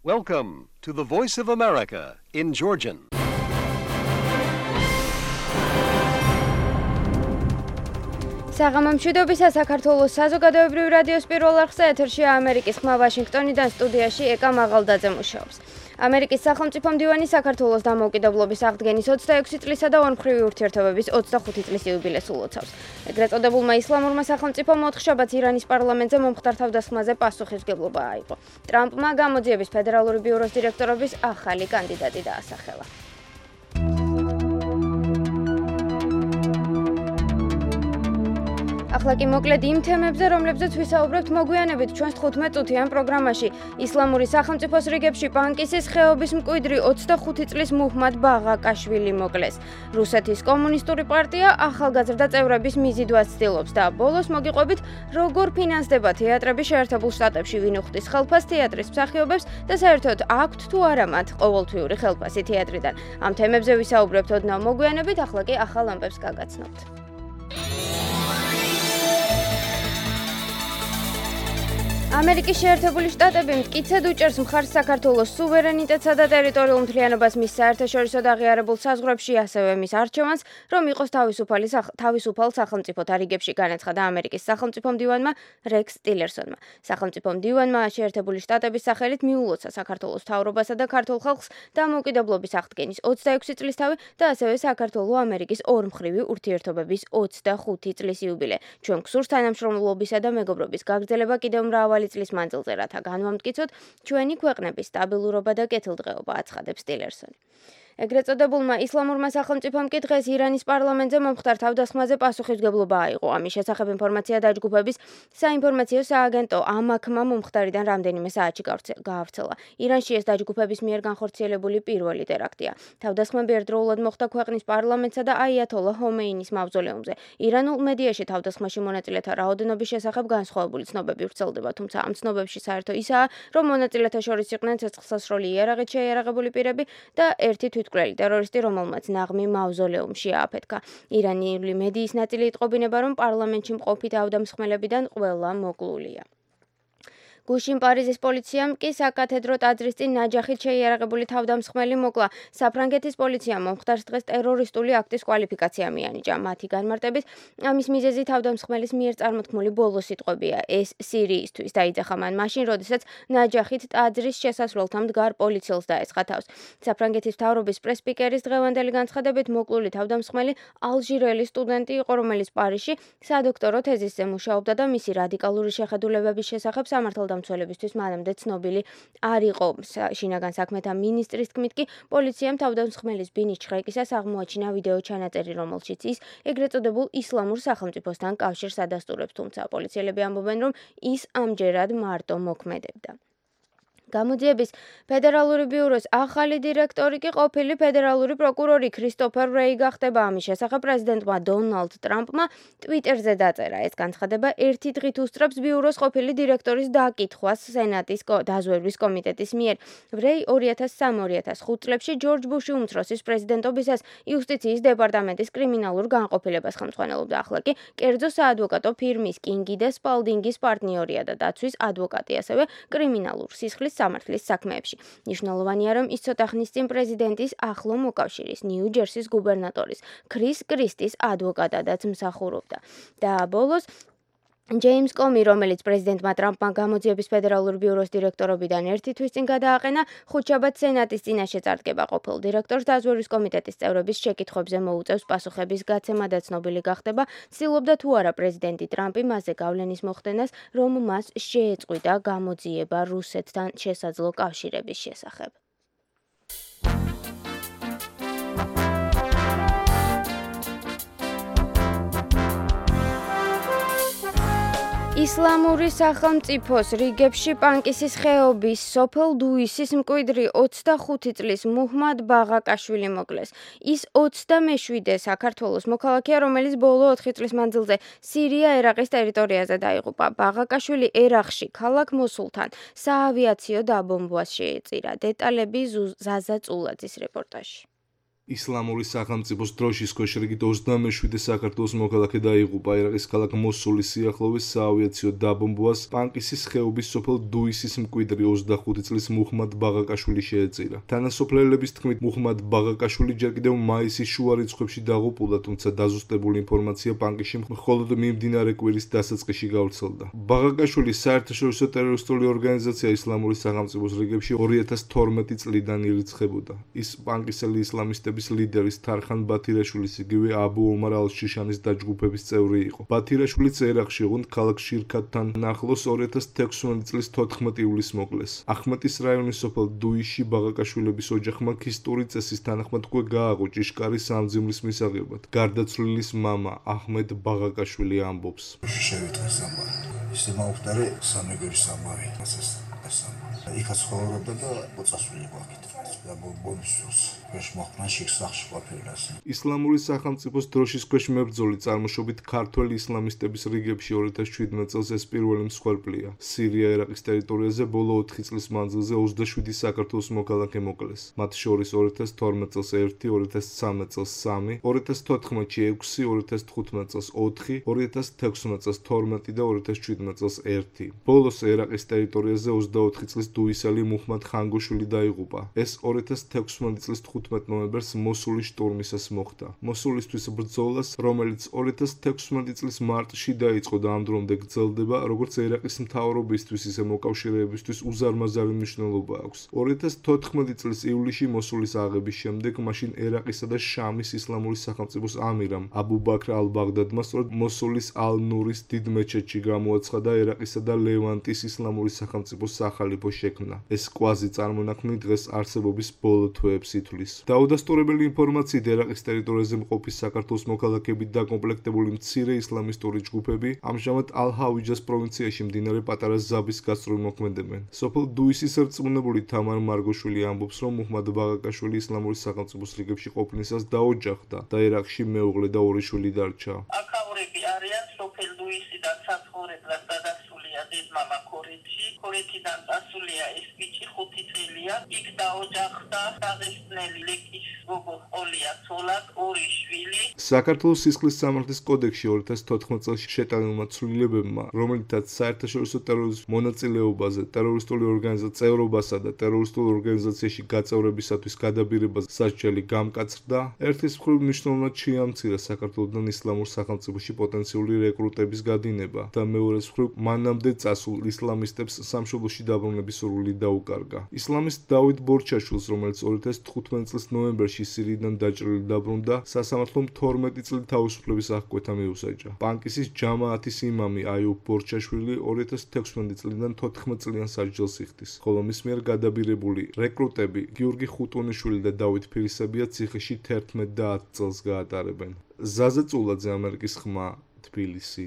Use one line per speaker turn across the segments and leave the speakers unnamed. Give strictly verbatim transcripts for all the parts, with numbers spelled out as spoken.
Welcome to the Voice of America in Georgian.
საღამომშვიდობისა საქართველოს საზოგადოებრივ რადიოს პირველ არხზე ეთერშია ამერიკის ხმა ვაშინგტონიდან სტუდიაში ეკა მაღალდაძე მუშაობს. ამერიკის სახელმწიფო მდივანი საქართველოს დამოუკიდებლობის აღდგენის ოცდაექვსი წლისა და ორმხრივი ურთიერთობების ოცდახუთი წლის იუბილეს ულოცავს. ეგრეთ წოდებულმა ისლამურმა სახელმწიფომ მოთხშაბაც ირანის პარლამენტზე მომხდარ თავდასხმაზე პასუხისმგებლობა აიღო. ტრამპმა გამოძიების ფედერალური ბიუროს დირექტორობის ახალი კანდიდატი დაასახელა. ახლა კი მოკლედ იმ თემებზე, რომლებზეც ვისაუბრებთ მოგვიანებით ჩვენს თხუთმეტ წუთიან პროგრამაში. ისლამური სახელმწიფოს რიგებში პანკისის ხეობის მკვიდრი ოცდახუთი წლის მუჰმად ბაღაკაშვილი მოკლეს. რუსეთის კომუნისტური პარტია ახალგაზრდა წევრების მიზიდვას ცდილობს და ბოლოს მოგიყვებით, როგორ ფინანსდება თეატრები შეერთებულ შტატებში, ვინ უხდის ხელფას თეატრის მსახიობებს და საერთოდ აქვთ თუ არა მათ ყოველთვიური ხელფასი თეატრიდან. ამ თემებზე ვისაუბრებთ ოდნავ მოგვიანებით, ახლა კი ახალ ამბებს გაგაცნობთ. ამერიკის შეერთებული შტატები მტკიცედ უჭერს მხარს საქართველოს სუვერენიტეტსა და ტერიტორიულ მთლიანობას მის საერთაშორისო და აღიარებულ საზღვრებში, ასევე მის არჩევანს, რომ იყოს თავისუფალი თავისუფალ სახელმწიფოთა რიგებში, განაცხადა ამერიკის სახელმწიფო მდივანმა რექს ტილერსონმა. სახელმწიფო მდივანმა შეერთებული შტატების სახელით მიულოცა საქართველოს მთავრობასა და ქართულ ხალხს დამოუკიდებლობის აღდგენის ოცდაექვსი წლისთავი და ასევე საქართველო-ამერიკის ორმხრივი ურთიერთობების ოცდახუთი წლის იუბილე. ჩვენ გსურს თანამშრომლობისა და მეგობრობის გაგრძელება კიდევ მრავალი წლის მანძილზე, რათა განვამტკიცოთ ჩვენი ქვეყნების სტაბილურობა და კეთილდღეობა, აცხადებს ტილერსონი. ეგრეთ წოდებულმა ისლამურმა სახელმწიფომ კი დღეს ირანის პარლამენტზე მომხდარ თავდასხმაზე პასუხისმგებლობა აიღო. ამის შესახებ ინფორმაცია დაჯგუფების საინფორმაციო სააგენტო ამაქმა მომხდარიდან რამდენიმე საათში გაავრცელა. ირანში ეს დაჯგუფების მიერ განხორციელებული პირველი ტერაქტია. თავდასხმები ერთდროულად მოხდა ქვეყნის პარლამენტსა და აიათოლა ჰომეინის მავზოლეუმზე. ირანულ მედიაში თავდასხმაში მონაწილეთა რაოდენობის შესახებ განსხვავებული ცნობები ვრცელდება, თუმცა ამ ცნობებში საერთო ისაა, რომ მონაწილეთა შორის იყვნენ ცეცხლსასროლი იარაღით შეიარაღებული პირები და ერთი თვითმკვლელი ტერორისტი, რომელმაც ნაღმი მავზოლეუმში ააფეთქა. ირანული მედიის ნაწილი იტყობინება, რომ პარლამენტში მყოფი თავდამსხმელებიდან ყველა მოკლულია. გუშინ პარიზის პოლიციამ კი საკათედრო ტაძრის წინ ნაჯახით შეიარაღებული თავდამსხმელი მოკლა. საფრანგეთის პოლიციამ მომხდარს დღეს ტერორისტული აქტის კვალიფიკაცია მიანიჭა. მათი განმარტებით, ამის მიზეზი თავდამსხმელის მიერ წარმოთქმული ბოლო სიტყვებია. ეს სირიისთვის დაიძახა მან მაშინ, როდესაც ნაჯახით ტაძრის შესასვლელთან მდგარ პოლიციელს დაესხა თავს. საფრანგეთის მთავრობის პრეს-სპიკერის დღევანდელი განცხადებით, მოკლული თავდამსხმელი ალჟირელი სტუდენტი იყო, რომელიც პარიზში სადოქტორო თეზისზე მუშაობდა და მისი რადიკალური შეხედულებების შესახებ სამართალ დამცველებისთვის მანამდე ცნობილი არ იყო. შინაგან საქმეთა მინისტრის თქმით კი პოლიციამ თავდამსხმელის ბინის ჩხრეკისას აღმოაჩინა ვიდეო ჩანაწერი, რომელშიც ის ეგრეთ წოდებულ ისლამურ სახელმწიფოსთან კავშირს ადასტურებს, თუმცა პოლიციელები ამბობენ, რომ ის ამჯერად მარტო მოქმედებდა. გამოძიების ფედერალური ბიუროს ახალი დირექტორი კი ყოფილი ფედერალური პროკურორი ქრისტოფერ რეი გახდება. ამის შესახებ პრეზიდენტმა დონალდ ტრამპმა ტვიტერზე დაწერა. ეს განცხადება ერთი დღით უსწრებს ბიუროს ყოფილი დირექტორის დაკითხვას სენატის დაზვერვის კომიტეტის მიერ. რეი ორი ათას სამი ორი ათას ხუთი წლებში ჯორჯ ბუში უმცროსის პრეზიდენტობისას იუსტიციის დეპარტამენტის კრიმინალურ განყოფილებას ხელმძღვანელობდა. ახლა კი კერძო საადვოკატო ფირმის კინგი და სპალდინგის პარტნიორია და დაცვის ადვოკატი, ასევე კრიმინალურ სისხლის სამართლის საქმეებში. მნიშვნელოვანია, რომ ის ცოტა ხნის წინ პრეზიდენტის ახლო მოკავშირის, ნიუ-ჯერსის გუბერნატორის ქრის კრისტის ადვოკატადაც მსახურობდა. და ბოლოს ჯეიმს კომი, რომელიც პრეზიდენტმა ტრამპმა გამოძიების ფედერალური ბიუროს დირექტორობიდან ერთი თვის წინ გადააყენა, ხუთშაბათ სენატის წინაშე წარდგება. ყოფილ დირექტორს დაზვერვის კომიტეტის წევრების შეკითხვებზე მოუწევს პასუხების გაცემა და ცნობილი გახდება, ცდილობდა თუ არა პრეზიდენტი ტრამპი მასზე გავლენის მოხდენას, რომ მას შეეწყვიტა გამოძიება რუსეთთან შესაძლო კავშირების შესახებ. ისლამური სახელმწიფოს რიგებში პანკისის ხეობის სოფელ დუისის მკვიდრი ოცდახუთი წლის მუჰმად ბაღაკაშვილი მოკლეს. ის ოცდამეშვიდე საქართველოს მოქალაქეა, რომელიც ბოლო ოთხი წლის მანძილზე სირია-ერაყის ტერიტორიაზე დაიღუპა. ბაღაკაშვილი ერაყში ქალაქ მოსულთან საავიაციო დაბომბვას შეეწირა. დეტალები ზაზა წულაძის რეპორტაჟში.
ისლამური სახელმწიფოს დროშის ქვეშ რიგით ოცდამეშვიდე საქართველოს მოქალაქე დაიღუპა ერაყის ქალაქ მოსულის სიახლოვეს საავიაციო დაბომბვას პანკისის ხეობის სოფელ დუისის მკვიდრი ოცდახუთი წლის მუჰმად ბაღაკაშვილი შეეწირა. თანასოფლელების თქმით, მუჰმად ბაღაკაშვილი ჯერ კიდევ მაისის შუა რიცხვებში დაღუპულა, თუმცა დაზუსტებული ინფორმაცია პანკისში მხოლოდ მიმდინარე კვირის დასაწყისში გავრცელდა. ბაღაკაშვილი საერთაშორისო ტერორისტული ორგანიზაცია ისლამური სახელმწიფოს რიგებში ორი ათას თორმეტი წლიდან ირიცხებოდა. ის პანკისელი ისლამისტები ლიდერის თარხან ბათირაშვილის იგივე აბუ ომარ ალ-შიშანის დაჯგუფების წევრი იყო. ბათირაშვილიც ერაყში ოღონდ ქალაქ შირქათთან ახლოს ორი ათას თექვსმეტი წლის თოთხმეტი ივლისს მოკლეს. ახმეტის რაიონის სოფელ დუისში ბაღაკაშვილების ოჯახმა ქისტური წესის თანახმად უკვე გააღო ჭიშკარი სამძიმრის მისაღებად. გარდაცვლილის მამა აჰმედ ბაღაკაშვილი ამბობს.
შევიტყეს ამბავი. ისე მაუხტარე სამეგორი სამარი ასეს ასამბავი. იქაც ცხოვრობდა და მოწასული გვაქვს. და ბომბის ქვეშ მოხდა შეხსახში ყოფილას.
ისლამური სახელმწიფოს დროშის ქვეშ მებრძოლი წარმოშობით ქართველი ისლამისტების რიგებში ორი ათას შვიდმეტ წელს ეს პირველი მსხვერპლია. სირია-ერაყის ტერიტორიაზე ბოლო ოთხი წლის მანძილზე ოცდაშვიდი საქართველოს მოქალაქე მოკლეს. მათ შორის ორი ათას თორმეტ წელს ერთი, ორი ათას ცხრამეტ წელს სამი, ორი ათას თოთხმეტში ექვსი, ორი ათას თხუთმეტ წელს ოთხი, ორი ათას თექვსმეტ წელს თორმეტი და ორი ათას შვიდმეტ წელს ერთი. ბოლოს ერაყის ტერიტორიაზე ოცდაოთხი წლის დუისელი მუჰმად ხანგოშვილი დაიღუპა. ეს ორი ათას თექვსმეტი წლის თხუთმეტ ნოემბერს მოსულის შტურმისას მოხდა. მოსულისთვის ბრძოლას, რომელიც ორი ათას თექვსმეტი წლის მარტში დაიწყო და ამ დრომდე გრძელდება, როგორც ერაყის მთავრობისთვის, ისე მოკავშირეებისთვის უზარმაზარი მნიშვნელობა აქვს. ორი ათას თოთხმეტი წლის ივლისში მოსულის აღების შემდეგ, მაშინ ერაყისა და შამის ისლამური სახელმწიფოს ამირამ აბუ ბაქრ ალ-ბაღდადმა სწორედ მოსულის ალ-ნურის დიდ მეჩეთში გამოაცხადა ერაყისა და ლევანტის ისლამური სახელმწიფოს სახალიფო შექმნა. ეს კვაზი წარმონაქმნი დღეს არსებობის ბოლო თვეებს ითვლის. დაუდასტურებელი ინფორმაციით ერაყის ტერიტორიაზე მყოფი საქართველოს მოქალაქეებით დაკომპლექტებული მცირე ისლამისტური ჯგუფები ამჟამად ალ-ჰავიჯას პროვინციაში მდინარე პატარა ზაბის გასწვრივ მოქმედებენ. სოფელ დუისის რწმუნებული თამარ მარგოშვილი ამბობს, რომ მუჰმად ბაღაკაშვილი ისლამური სახელმწიფოს რიგებში ყოფნისას დაოჯახდა და ერაყში მეუღლე და ორი შვილი დარჩა.
აქაურები არიან სოფელ დუისიდან საცხოვრებლად გადასულია დედმამა ქორეთში. ქორეთიდან წასულია ეს ბიჭი ხუთი წელია. იქ დაოჯახდა დაღესტნელი ლეკის გოგო ყოლია ცოლად ორი შვილი.
საქართველოს სისხლის სამართლის კოდექსში ორი ათას თოთხმეტ წელს შეტანილმა ცვლილებებმა, რომელთაც საერთაშორისო ტერორიზმის მონაწილეობაზე, ტერორისტული ორგანიზაციის წევრობასა და ტერორისტულ ორგანიზაციაში გაწევრებისათვის გადაბირებას სასჯელი გამკაცრდა, ერთის მხრივ მნიშვნელოვნად შეამცირა საქართველოსთან ისლამურ სახელმწიფოში პოტენციური რეკრუტების გადინება და მეორეს მხრივ მანამდე წასულ ისლამისტებს სამშობლოში დაბრუნების სურვილი დაუკარგა. ისლამისტ დავით ბორჩაშვილს, რომელიც ორი ათას თხუთმეტი წლის ნოემბერში სირიიდან დაჭრილი დაბრუნდა, სასამართლომ თორმეტი წელი თავისუფლების აღკვეთა მიუსაჯა. პანკისის ჯამაათის იმამი აიუბ ბორჩაშვილი ორი ათას თექვსმეტი წლიდან თოთხმეტ წლიან სასჯელს იხდის, ხოლო მის მიერ გადაბირებული რეკრუტები გიორგი ხუტუნიშვილი და დავით ფირისებია ციხეში თერთმეტ და ათ წელს გაატარებენ. ზაზე წულაძე, ამერიკის ხმა, თბილისი.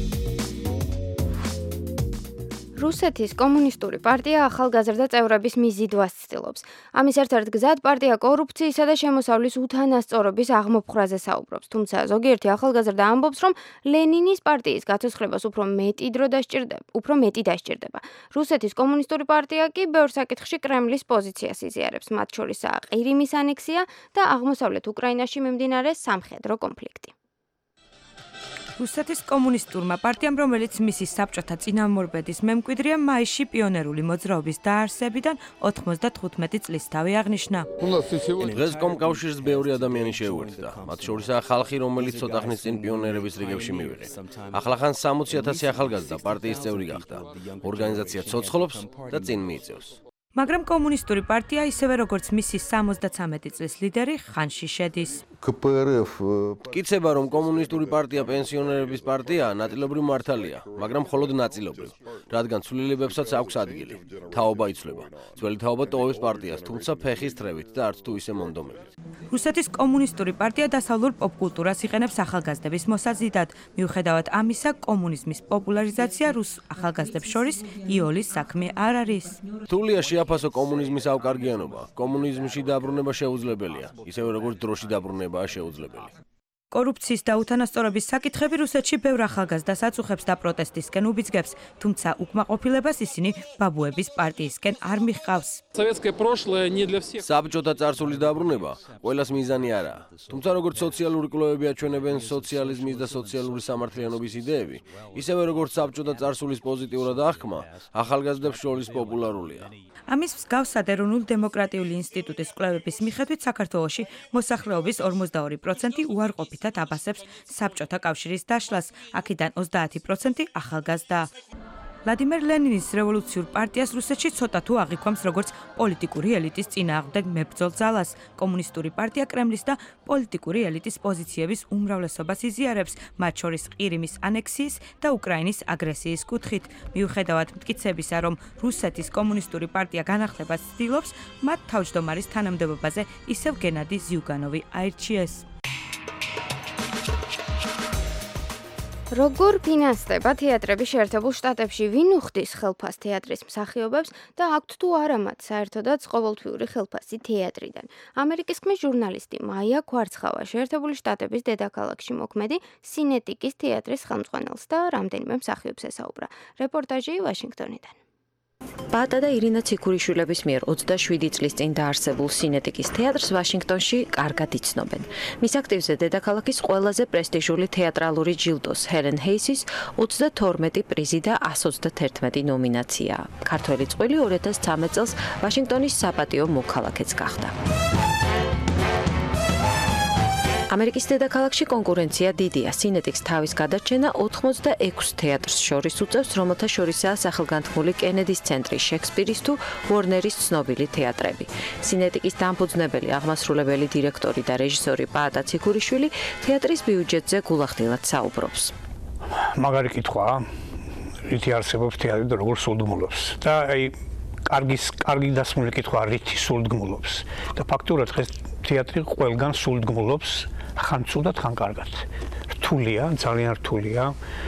რუსეთის კომუნისტური პარტია ახალგაზრდა წევრების მიზიდვას ცდილობს. ამის ერთ-ერთ გზად პარტია კორუფციისა და შემოსავლის უთანასწორობის აღმოფხრაზე საუბრობს. თუმცა ზოგიერთი ახალგაზრდა ამბობს, რომ ლენინის პარტიის გაცოცხლებას უფრო მეტი დრო დასჭირდება, უფრო მეტი დასჭირდება. რუსეთის კომუნისტური პარტია კი ბევრ საკითხში კრემლის პოზიციას იზიარებს, მათ შორისაა ყირიმის ანექსია და აღმოსავლეთ უკრაინაში მიმდინარე სამხედრო კონფლიქტი.
რუსეთის კომუნისტურმა პარტიამ, რომელიც მისი საბჭოთა წინამორბედის მემკვიდრეა, მაისში პიონერული მოძრაობის დაარსებიდან ოთხმოცდათხუთმეტი წლისთავი აღნიშნა.
დღეს კომკავშირს ბევრი ადამიანი შეუერთდა. მათ შორისაა ხალხი, რომელიც ცოტა ხნის წინ პიონერების რიგებში მივიღე. ახლახან სამოცი ათასი ახალგაზრდა პარტიის წევრი გახდა. ორგანიზაცია ცოცხლობს და წინ მიიწევს.
მაგრამ კომუნისტური პარტია, ისევე როგორც მისი სამოცდათვრამეტი წლის ლიდერი, ხანში შედის.
მტკიცება, რომ კომუნისტური პარტია პენსიონერების პარტია, ნაწილობრივ მართალია, მაგრამ მხოლოდ ნაწილობრივ, რადგან ცვლილებებსაც აქვს ადგილი. თაობა იცვლება. ძველი თაობა ტოვებს პარტიას, თუმცა ფეხის თრევით და არც თუ ისე მონდომებით.
რუსეთის კომუნისტური პარტია დასავლურ პოპკულტურას იყენებს ახალგაზრდების მოსაზიდად. მიუხედავად ამისა, კომუნიზმის პოპულარიზაცია რუს ახალგაზრდებს შორის იოლის საქმე არ არის.
რთულია შეაფასო კომუნიზმის ავკარგიანობა. კომუნიზმში დაბრუნება შეუძლებელია, ისევე როგორც დროში დაბრუნებაა შეუძლებელი.
კორუფციის და უთანასწორობის საკითხები რუსეთში ბევრ ახალგაზრდას აწუხებს და პროტესტისკენ უბიძგებს, თუმცა უკმაყოფილებას ისინი ბაბუების პარტიისკენ არ მიჰყავს.
საბჭოთა წარსულის დაბრუნება ყველას მიზანი არაა. თუმცა როგორც სოციალური კვლევები აჩვენებენ, სოციალიზმის და სოციალური სამართლიანობის იდეები, ისევე როგორც საბჭოთა წარსულის პოზიტიურად აღქმა, ახალგაზრდებს შორის პოპულარულია.
ამის მსგავსად ეროვნული დემოკრატიული ინსტიტუტის კვლევების მიხედვით საქართველოში მოსახლეობის ორმოცდაორი პროცენტი უარყოფითად აბასებს საბჭოთა კავშირის დაშლას, აქედან ოცდაათი პროცენტი ახალგაზრდაა. ვლადიმერ ლენინის რევოლუციურ პარტიას რუსეთში ცოტა თუ აღიქვამს როგორც პოლიტიკური ელიტის წინააღმდეგ მებრძოლ ძალას. კომუნისტური პარტია კრემლის და პოლიტიკური ელიტის პოზიციების უმრავლესობას იზიარებს, მათ შორის ყირიმის ანექსიის და უკრაინის აგრესიის კუთხით. მიუხედავად მტკიცებისა, რომ რუსეთის კომუნისტური პარტია განახლებას ცდილობს, მათ თავმჯდომარის თანამდებობაზე ისევ გენადი ზიუგანოვი აირჩიეს.
როგორ ფინანსდება თეატრები შეერთებულ შტატებში, ვინ უხდის ხელფას თეატრის მსახიობებს და აქვთ თუ არა მათ საერთოდაც ყოველთვიური ხელფასი თეატრიდან. ამერიკის ხმის ჟურნალისტი მაია ქვარცხავა შეერთებული შტატების დედაქალაქში მოქმედი სინეტიკის თეატრის ხელმძღვანელს და რამდენიმე მსახიობს ესაუბრა. რეპორტაჟი ვაშინგტონიდან.
ბატა და ირინა ციქურიშვილების მიერ ოცდაშვიდი წლის წინ დაარსებულ სინეტიკის თეატრს ვაშინგტონში კარგად იცნობენ. მის აქტივზე დედაქალაქის ყველაზე პრესტიჟული თეატრალური ჯილდოს ჰელენ ჰეისის ოცდათორმეტი პრიზი და ასს ოცდაათერთმეტი ნომინაციაა. ქართველი წყვილი ორი ათას ცხრამეტ წელს ვაშინგტონის საპატიო მოქალაქეც გახდა. ამერიკის დედაქალაქში კონკურენცია დიდია. სინეტიკს თავის გადარჩენა ოთხმოცდაექვსი თეატრს შორის უწევს, რომელთა შორისაა სახელგანთქმული კენედის ცენტრი, შექსპირის თუ ვორნერის ცნობილი თეატრები. სინეტიკის დამფუძნებელი, აღმასრულებელი დირექტორი და რეჟისორი ბატა ციქურიშვილი თეატრის ბიუჯეტზე გულახდილად საუბრობს.
მაგარი კითხვაა, რითი არსებობს თეატრი და როგორ სულდგმულობს. და აი კარგი კარგი დასმული კითხვა, რითი სულდგმულობს. და ფაქტურად დღეს თეატრი ყველგან სულდგმულობს. ხან ცუდად, ხან კარგად. რთულია, ძალიან რთულია.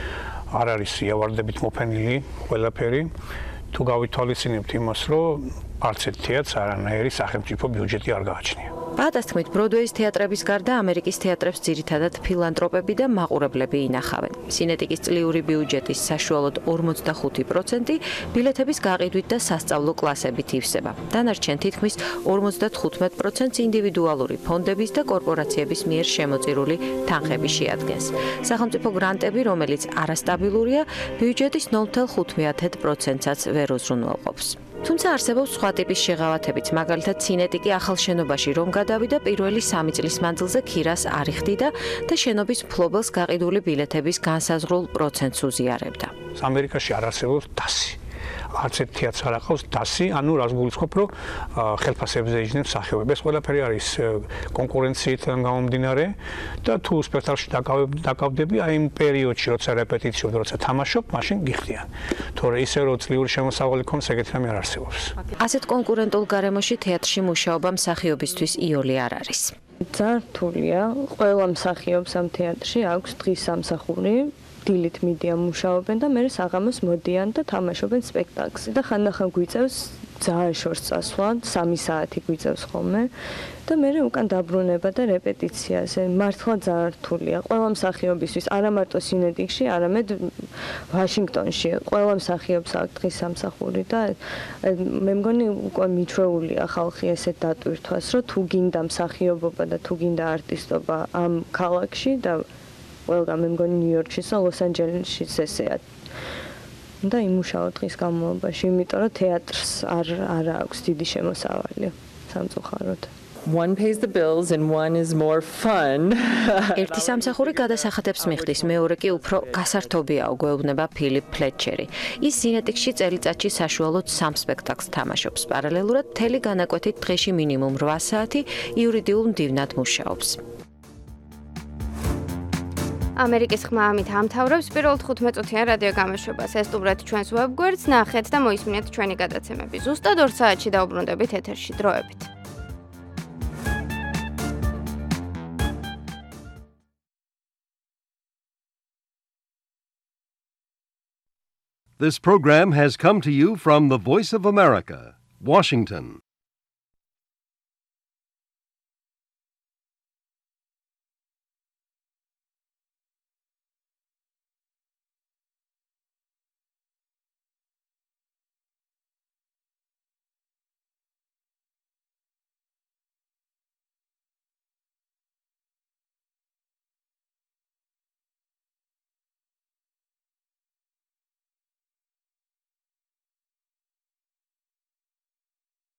არ არის იავარდებით მოფენილი ყველაფერი. თუ გავითვალისწინებთ იმას, რომ არც ერთ თეატრს არანაირი სახელმწიფო ბიუჯეტი არ გააჩნია.
ბატას თქმით, ბროდვეის თეატრების გარდა ამერიკის თეატრებს ძირითადად ფილანტროპები და მაყურებლები ინახავენ. სინეტიკის წლიური ბიუჯეტის საშუალოდ ორმოცდახუთი პროცენტი ბილეთების გაყიდვით და სასწავლო კლასებით ივსება. დანარჩენ თითქმის ორმოცდათხუთმეტ პროცენტს ინდივიდუალური ფონდების და კორპორაციების მიერ შემოწირული თანხები შეადგენს. სახელმწიფო გრანტები, რომელიც არასტაბილურია, ბიუჯეტის ნულ ათას პროცენტსაც ვერ უზრუნველყოფს. თუმცა არსებობს სხვა ტიპის შეღავათებიც, მაგალითად სინეტიკი ახალ შენობაში რომ გადავიდა, პირველი სამი წლის მანძილზე ქირას არ იხდიდა და შენობის მფლობელს გაყიდული ბილეთების განსაზღვრულ პროცენტს უზიარებდა.
ამერიკაში არ არსებობს დასი. არც ერთ თეატრს არ აყავს დასი, ანუ რას გულისხმობ, რომ ხელფასებზე იჯნებს მსახიობები. ეს ყველაფერი არის კონკურენციიდან გამომდინარე და თუ სპექტაკლში დაკავდები, აი იმ პერიოდში, როცა რეპეტიციობ, როცა თამაშობ, მაშინ გიხდიან. თორე ისე რომ წლიური შემოსავალი ქონდეს, ეგეთი რამე არ არსებობს.
ასეთ კონკურენტულ გარემოში თეატრში მუშაობა მსახიობისთვის იოლი არ არის.
ძალიან რთულია. ყველა მსახიობს ამ თეატრში აქვს დღის სამსახური. დილით მიდიან მუშაობენ და მერე საღამოს მოდიან და თამაშობენ სპექტაკლს და ხანდახან გვიწევს ძალიან შორს წასვლა, სამი საათი გვიწევს ხოლმე და მერე უკან დაბრუნება და რეპეტიციაზე. მართლა ძალიან რთულია. ყველა მსახიობისთვის, არა მარტო სინეტიკში, არამედ ვაშინგტონში. ყველა მსახიობს აქვს დღის სამსახური და მე მგონი უკვე მიჩვეულია ხალხი ესეთ დატვირთვას, რომ თუ გინდა მსახიობობა და თუ გინდა არტისტობა ამ ქალაქში და ყველგან მე მგონი ნიუ-იორკში და ლოს-ანჯელესშიც ესეა. და იმუშაო დღის განმავლობაში, იმიტომ რომ თეატრს არ არ აქვს დიდი შემოსავალი სამწუხაროდ.
One pays the bills and one is more fun.
ერთი სამსახური გადასახადებს მიხდის, მეორე კი უფრო გასართობიაო, გვეუბნება ფილიპ ფლეტჩერი. ის სინეტიკში წელიწადში საშუალოდ სამ სპექტაკლს თამაშობს. პარალელურად მთელი განაკვეთით დღეში მინიმუმ რვა საათი იურიდიულ მდივნად მუშაობს.
ამერიკის ხმა ამით ამთავრებს პირველ თხუთმეტ-წუთიან რადიო გამოშვებას. ესტუმრეთ ჩვენს ვებგვერდს, ნახეთ და მოისმინეთ ჩვენი გადაცემები. ზუსტად ორ საათში დაუბრუნდებით ეთერში. დროებით.
This program has come to you from the Voice of America, Washington.